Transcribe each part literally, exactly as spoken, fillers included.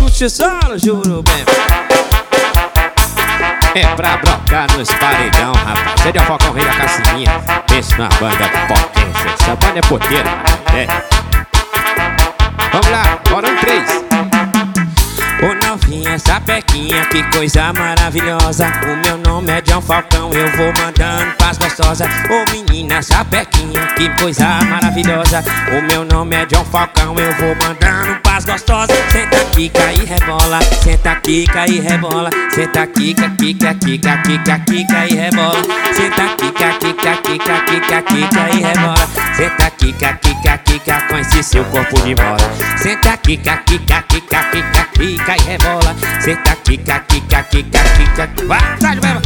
puxa solo, juro bem. É pra brocar nos paredão, rapaz. É de Falcão, rei da Cassininha. Pensa na banda potência. Essa banda é poteira, é. Vamos lá, bora um três. Ô novinha, sapequinha, que coisa maravilhosa. O meu nome é John Falcão, eu vou mandando pras gostosas. Ô menina, sapequinha, que coisa maravilhosa. O meu nome é John Falcão, eu vou mandando pras gostosas. Senta aqui, cai e rebola. Senta aqui, cai e rebola. Senta aqui, quica, quica, quica, quica e rebola. Senta aqui, quica, quica, quica, quica e rebola. Senta aqui, quica, quica, com esse seu corpo de mola. Senta aqui, quica, quica, quica, quica e rebola. Senta aqui, quica, quica, quica. Vai, vai, vai.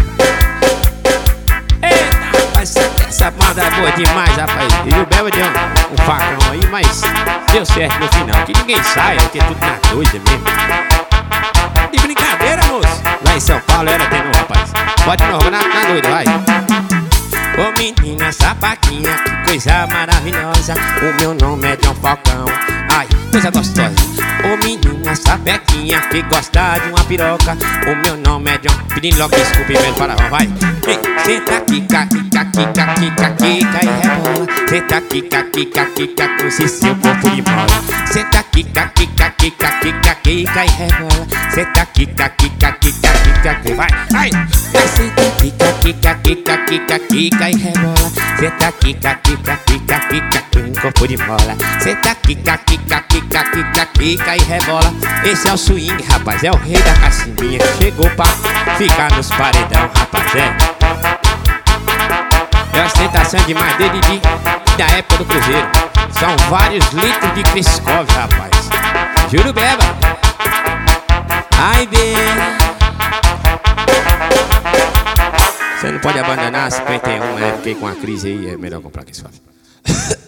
Eita, rapaz, essa banda é boa demais, rapaz. E o Belo deu um, um facão aí, mas deu certo no final. Que ninguém saia, que é tudo na doida mesmo. De brincadeira, moço. Lá em São Paulo era tenor, rapaz. Pode de novo, na, na doida, vai. Ô menina sapaquinha, que coisa maravilhosa. O meu nome é John Falcão. Ai, coisa gostosa. Ô menina sapequinha, que gosta de uma piroca. O meu nome é John. Pedindo logo desculpa mesmo, para lá, vai. Ei, senta aqui, quica, quica, quica, quica e rebola. Senta aqui, quica, quica, quica, com esse seu corpo de mola. Senta aqui, quica, quica, quica, quica, quica e rebola. Senta aqui, quica, quica, quica, quica, vai, vai. Senta aqui, quica, quica, quica, quica e rebola. Senta aqui, quica, quica, quica, quica, com corpo de mola. Senta aqui, quica, quica, quica, quica, quica e rebola. Esse é o swing, rapaz, é o rei da Cassininha. Chegou pra ficar nos paredão, rapaz, é. É uma ostentação demais dele de, da época do Cruzeiro. São vários litros de Criscov, rapaz. Juro beba. Ai, bê. Você não pode abandonar cinquenta e um, né? Fiquei com a crise aí, é melhor comprar Criscov.